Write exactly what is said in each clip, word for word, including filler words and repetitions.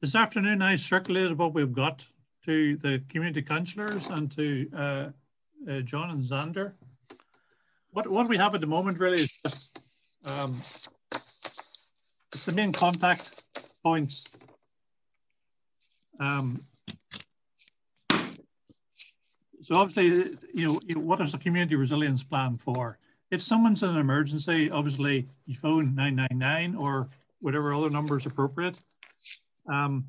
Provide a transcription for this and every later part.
This afternoon, I circulated what we've got to the community councillors and to uh, uh, John and Xander. What, what we have at the moment really is just um, it's the main contact points. Um, so obviously, you know, you know, what is the community resilience plan for? If someone's in an emergency, obviously you phone nine nine nine or whatever other number is appropriate. Um,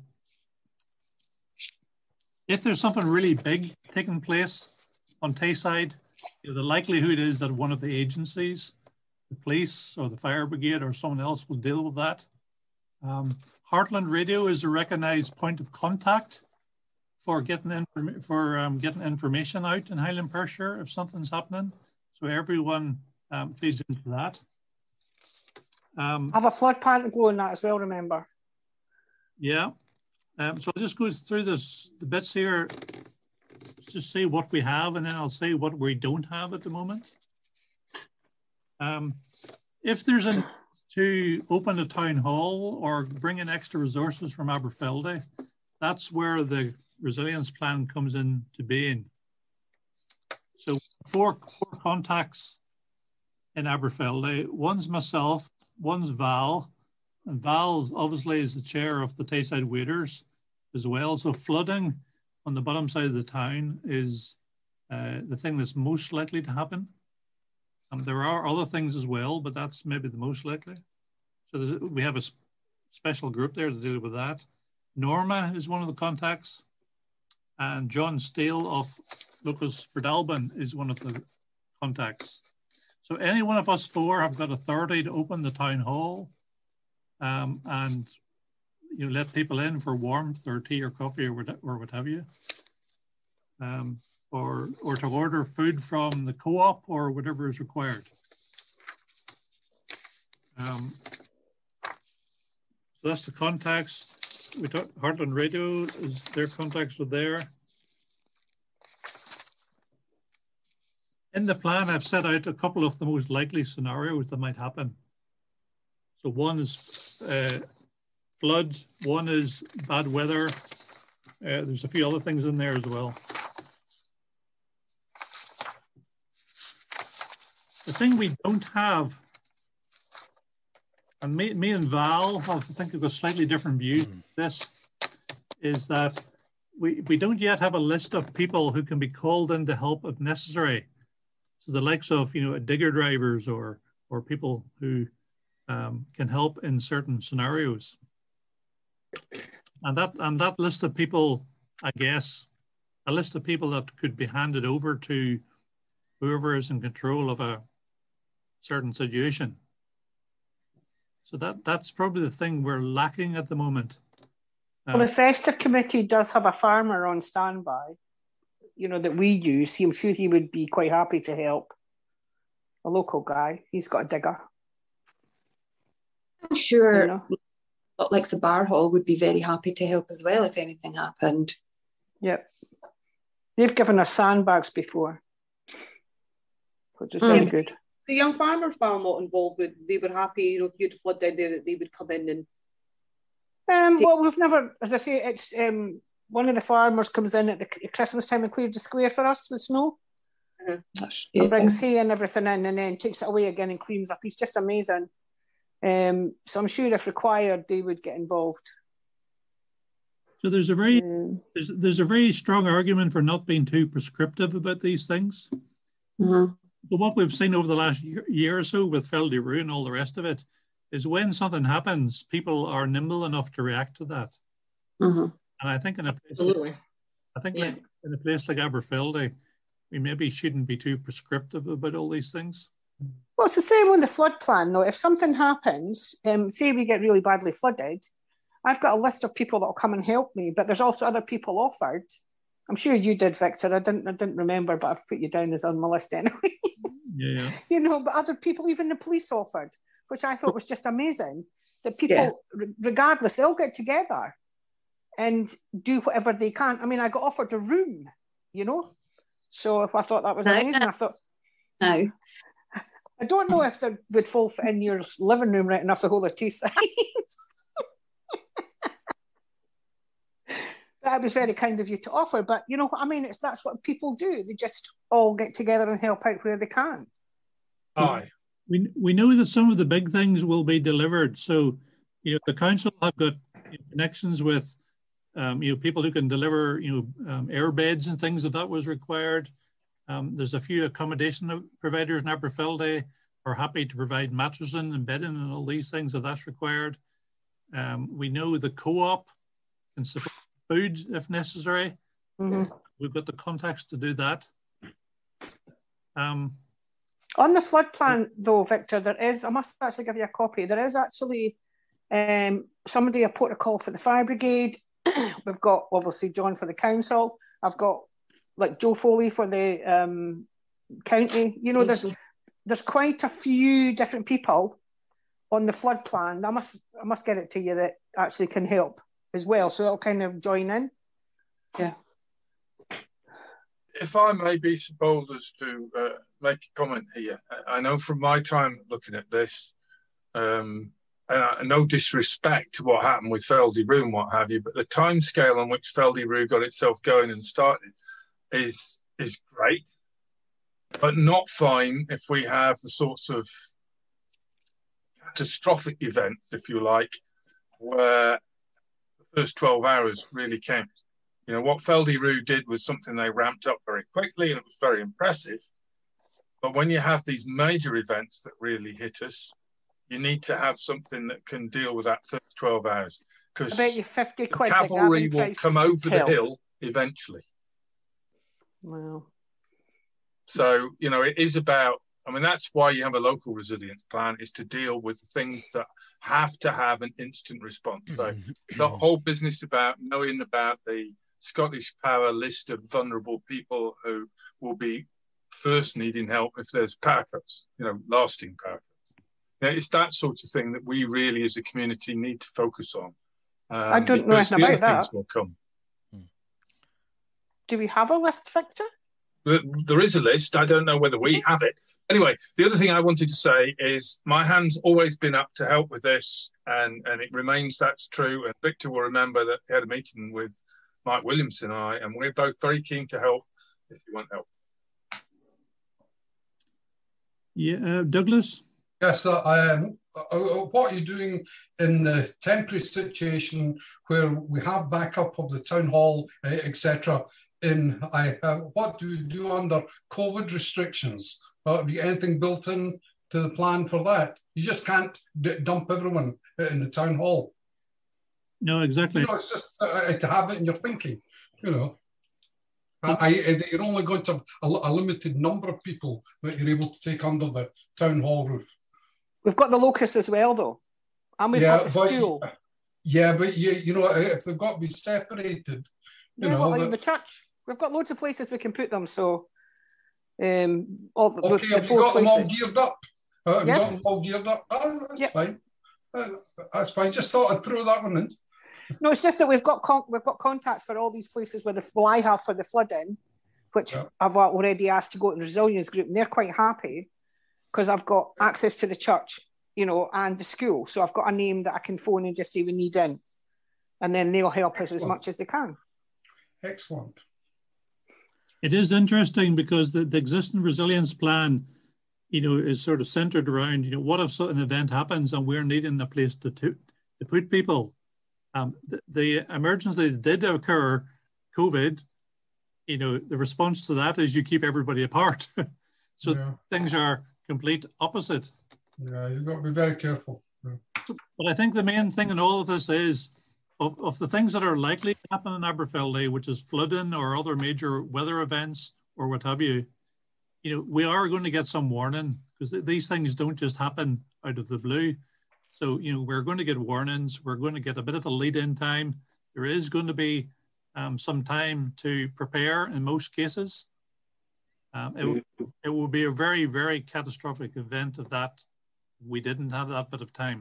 if there's something really big taking place on Tayside, you know, the likelihood is that one of the agencies, the police or the fire brigade or someone else will deal with that. Um, Heartland Radio is a recognised point of contact for getting in, for um, getting information out in Highland Perthshire if something's happening. So everyone um, feeds into that. Um, I have a flood plan to go in that as well, remember. Yeah. Um, so I'll just go through this, the bits here, just say what we have, and then I'll say what we don't have at the moment. Um, if there's a to open a town hall or bring in extra resources from Aberfeldy, that's where the resilience plan comes into being. So four, four contacts in Aberfeldy. One's myself, one's Val, and Val obviously is the chair of the Tayside Waiters as well. So flooding on the bottom side of the town is uh, the thing that's most likely to happen. Um, there are other things as well, but that's maybe the most likely. So there's, we have a sp special group there to deal with that. Norma is one of the contacts, and John Steele of Locus Bredalbin is one of the contacts. So any one of us four have got authority to open the town hall um, and you know, let people in for warmth or tea or coffee or what, or what have you. Um, or, or to order food from the co-op or whatever is required. Um, so that's the contacts. We talked, Heartland Radio, is their contacts are there. In the plan, I've set out a couple of the most likely scenarios that might happen. So one is uh, flood, one is bad weather. Uh, there's a few other things in there as well. The thing we don't have, and me, me and Val have, I think, have got slightly different views on this, is that we, we don't yet have a list of people who can be called in to help if necessary. So the likes of, you know, digger drivers or, or people who um, can help in certain scenarios. And that, and that list of people, I guess, a list of people that could be handed over to whoever is in control of a certain situation. So that, that's probably the thing we're lacking at the moment. Well, the festive committee does have a farmer on standby, you know, that we use. I'm sure he would be quite happy to help. A local guy, he's got a digger. I'm sure, you know? like the bar hall would be very happy to help as well if anything happened. Yep. They've given us sandbags before, which is very mm. good. The young farmers bar not involved with, they were happy, you know, if you had a flood down there, that they would come in and... Um, well, we've never, as I say, it's um, one of the farmers comes in at the Christmas time and clears the square for us with snow. Uh-huh. Yeah. And brings hay and everything in and then takes it away again and cleans up. He's just amazing. Um, so I'm sure if required, they would get involved. So there's a very um, there's, there's a very strong argument for not being too prescriptive about these things. Mm-hmm. But what we've seen over the last year, year or so with Feldy-Roo and all the rest of it is when something happens, people are nimble enough to react to that. Mm-hmm. And I think in a place Absolutely. Like, I think yeah. like in a place like Aberfeldy, we maybe shouldn't be too prescriptive about all these things. Well, it's the same with the flood plan, though. If something happens, um, say we get really badly flooded, I've got a list of people that will come and help me, but there's also other people offered. I'm sure you did, Victor. I didn't I didn't remember, but I've put you down as on my list anyway. Yeah, yeah. You know, but other people, even the police offered, which I thought was just amazing. That people, yeah. regardless, they'll get together and do whatever they can. I mean, I got offered a room, you know? So if I thought that was no, amazing, no. I thought... No. I don't know if they would fall in your living room right enough to hold a tea side. that was very kind of you to offer, but you know what I mean? It's that's what people do. They just all get together and help out where they can. Aye. We, we know that some of the big things will be delivered. So, you know, the council have got you know, connections with, um, you know, people who can deliver, you know, um, air beds and things if that was required. Um, there's a few accommodation providers in Aberfeldy are happy to provide mattressing and bedding and all these things if that's required. Um, we know the co-op can support food if necessary. Mm-hmm. We've got the contacts to do that. Um, On the flood plan, though, Victor, there is, I must actually give you a copy, there is actually um, somebody, a protocol for the fire brigade. We've got, obviously, John for the council. I've got, like, Joe Foley for the um, county. You know, there's there's quite a few different people on the flood plan. I must, I must get it to you that actually can help as well. So they'll kind of join in. Yeah. If I may be so bold as to uh, make a comment here, I know from my time looking at this, um, and I, no disrespect to what happened with Feldy-Roo and what have you, but the time scale on which Feldy-Roo got itself going and started is is great, but not fine if we have the sorts of catastrophic events, if you like, where the first twelve hours really count. You know, what Feldy-Roo did was something they ramped up very quickly and it was very impressive. But when you have these major events that really hit us, you need to have something that can deal with that first twelve hours. Because the cavalry will come over the hill eventually. Wow. So, you know, it is about, I mean, that's why you have a local resilience plan, is to deal with the things that have to have an instant response. So the whole business about knowing about the Scottish Power list of vulnerable people who will be first needing help if there's power cuts, you know, lasting power cuts. You know, it's that sort of thing that we really as a community need to focus on. Um, I don't know anything about that. Things will come. Do we have a list, Victor? There is a list. I don't know whether we have it. Anyway, the other thing I wanted to say is my hand's always been up to help with this, and, and it remains that's true. And Victor will remember that he had a meeting with Mike Williamson and I, and we're both very keen to help if you want help. Yeah, uh, Douglas? Yes, uh, um, uh, what are you doing in the temporary situation where we have backup of the town hall, uh, et cetera? In I, uh, what do you do under COVID restrictions? Uh, have you got anything built in to the plan for that? You just can't d dump everyone in the town hall. No, exactly. You know, it's just uh, to have it in your thinking. You know, I, I, you're only going to have a, a limited number of people that you're able to take under the town hall roof. We've got the locust as well, though, and we've yeah, got the but, school. Yeah, but you, you know, if they've got to be separated, you yeah, know, well, like that, the church. We've got loads of places we can put them. So, um, all the, okay, the have four you got places. them all geared up? Uh, have yes. you got them all geared up? Oh, that's yep. fine. Uh, that's fine. Just thought I'd throw that one in. No, it's just that we've got con we've got contacts for all these places where the well, I have for the flooding, which yep. I've already asked to go to the resilience group, and they're quite happy because I've got access to the church, you know, and the school. So I've got a name that I can phone and just say we need in, and then they'll help us Excellent. as much as they can. Excellent. It is interesting because the, the existing resilience plan, you know, is sort of centered around, you know, what if an event happens and we're needing a place to, to, to put people? Um, the, the emergency that did occur, COVID, you know, the response to that is you keep everybody apart. so yeah. things are complete opposite. Yeah, you've got to be very careful. Yeah. But I think the main thing in all of this is, Of, of the things that are likely to happen in Aberfeldy, which is flooding or other major weather events or what have you, you know, we are going to get some warning because th these things don't just happen out of the blue. So, you know, we're going to get warnings. We're going to get a bit of a lead-in time. There is going to be um, some time to prepare in most cases. Um, it, it will be a very, very catastrophic event if that we didn't have that bit of time.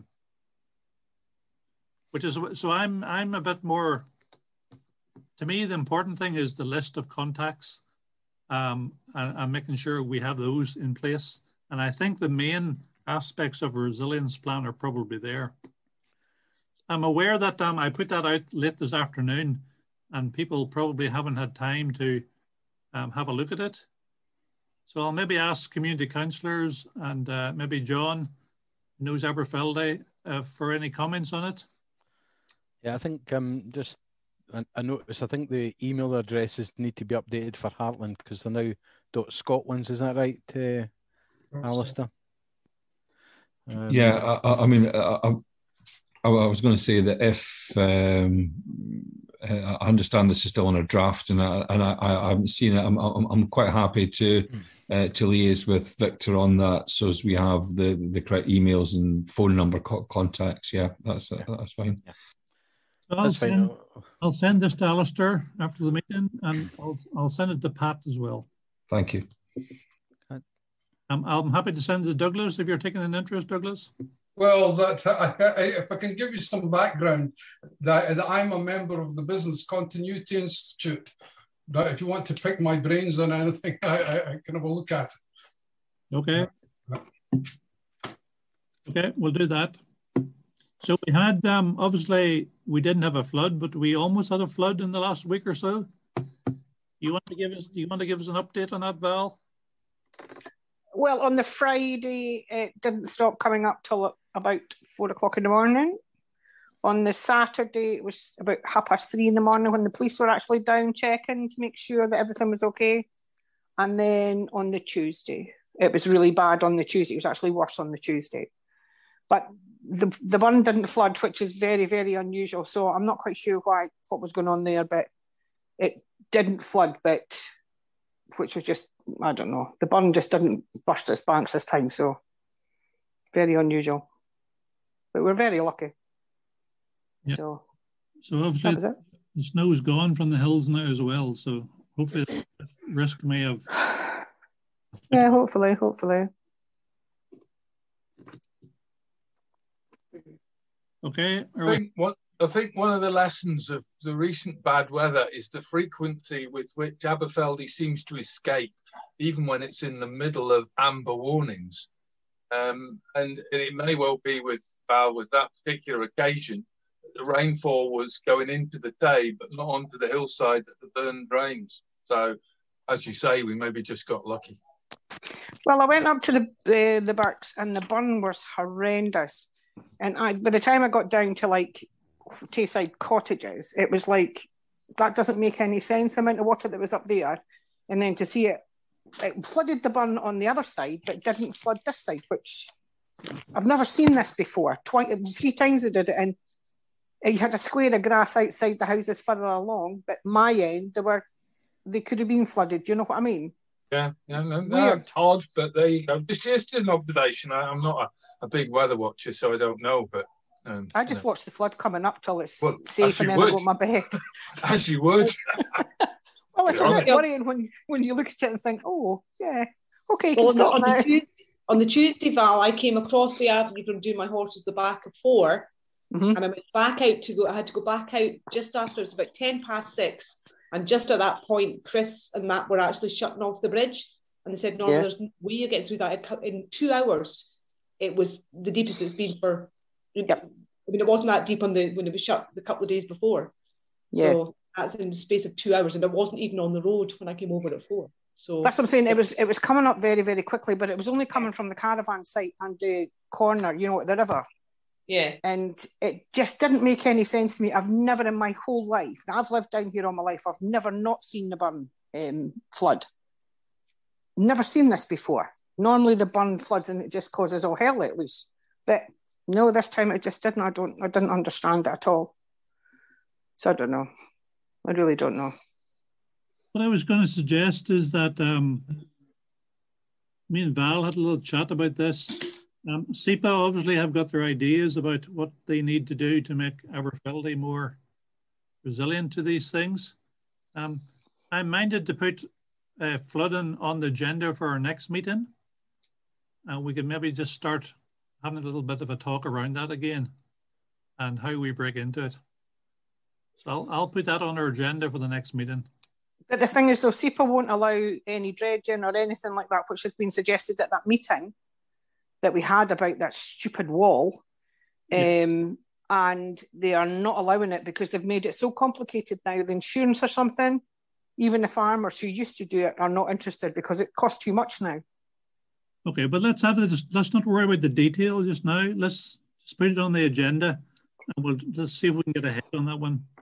Which is, so I'm, I'm a bit more, to me, the important thing is the list of contacts um, and, and making sure we have those in place. And I think the main aspects of a resilience plan are probably there. I'm aware that um, I put that out late this afternoon and people probably haven't had time to um, have a look at it. So I'll maybe ask community councillors and uh, maybe John, who knows Aberfeldy, uh, for any comments on it. Yeah, I think um, just I, I noticed, I think the email addresses need to be updated for Heartland because they're now .scotlands, is that right, uh, Alistair? Um, yeah, I, I mean, I, I, I was going to say that if um, I understand this is still on a draft, and I and I, I haven't seen it, I'm I'm, I'm quite happy to uh, to liaise with Victor on that, so as we have the the correct emails and phone number co contacts. Yeah, that's yeah. that's fine. Yeah. So I'll send I'll send this to Alistair after the meeting, and I'll I'll send it to Pat as well. Thank you. I'm, I'm happy to send it to Douglas if you're taking an interest, Douglas. Well, that I, I, if I can give you some background, that, that I'm a member of the Business Continuity Institute. That if you want to pick my brains on anything, I, I, I can have a look at it. Okay. Okay, we'll do that. So we had, um, obviously, we didn't have a flood, but we almost had a flood in the last week or so. You want to give us? Do you want to give us an update on that, Val? Well, on the Friday, it didn't stop coming up till about four o'clock in the morning. On the Saturday, it was about half past three in the morning when the police were actually down checking to make sure that everything was okay. And then on the Tuesday, it was really bad on the Tuesday. It was actually worse on the Tuesday. But the, the burn didn't flood, which is very, very unusual. So I'm not quite sure why, what was going on there, but it didn't flood, but which was just, I don't know. The burn just didn't burst its banks this time, so very unusual. But we're very lucky. Yeah. So, so obviously the snow is gone from the hills now as well, so hopefully the risk may have... Yeah, hopefully, hopefully. Okay. I think, what, I think one of the lessons of the recent bad weather is the frequency with which Aberfeldy seems to escape, even when it's in the middle of amber warnings. Um, and, and it may well be with Val, with that particular occasion, the rainfall was going into the day, but not onto the hillside that the burn drains. So, as you say, we maybe just got lucky. Well, I went up to the uh, the Burks and the burn was horrendous. And I, by the time I got down to like Tayside Cottages, it was like, that doesn't make any sense, the amount of water that was up there. And then to see it, it flooded the burn on the other side, but didn't flood this side, which I've never seen this before. Twice, three times they did it, and you had a square of grass outside the houses further along, but my end, they were, they could have been flooded. Do you know what I mean? Yeah, yeah, no, no, odd, but there you go. Just, just an observation. I, I'm not a, a big weather watcher, so I don't know, but um, I just you know. watch the flood coming up till it's well, safe, and then would. I go to my bed. As you would. Well, it's a bit worrying when when you look at it and think, oh, yeah, okay. Well, on the, on, the Tuesday, on the Tuesday, Val, I came across the avenue from doing my horses the back of four, mm-hmm. and I went back out to go. I had to go back out just after it's about ten past six. And just at that point, Chris and Matt were actually shutting off the bridge. And they said, no, yeah. there's no way you're getting through that. In two hours, it was the deepest it's been for, yep. I mean, it wasn't that deep on the when it was shut the couple of days before. Yeah. So that's in the space of two hours. And it wasn't even on the road when I came over at four. So that's what I'm saying. It was it was coming up very, very quickly, but it was only coming from the caravan site and the corner, you know, at the river. Yeah. And it just didn't make any sense to me. I've never in my whole life, now I've lived down here all my life, I've never not seen the burn um, flood. Never seen this before. Normally the burn floods and it just causes all hell at least. But no, this time it just didn't. I don't I didn't understand it at all. So I don't know. I really don't know. What I was going to suggest is that um, me and Val had a little chat about this. Um, S I P A obviously have got their ideas about what they need to do to make Aberfeldy more resilient to these things. Um, I'm minded to put uh, flooding on the agenda for our next meeting. And uh, we could maybe just start having a little bit of a talk around that again and how we break into it. So I'll, I'll put that on our agenda for the next meeting. But the thing is, though, S I P A won't allow any dredging or anything like that, which has been suggested at that meeting that we had about that stupid wall. Yeah. Um, and they are not allowing it because they've made it so complicated now. The insurance or something, even the farmers who used to do it are not interested because it costs too much now. Okay, but let's have the, let's not worry about the detail just now. Let's just put it on the agenda, and we'll just see if we can get ahead on that one.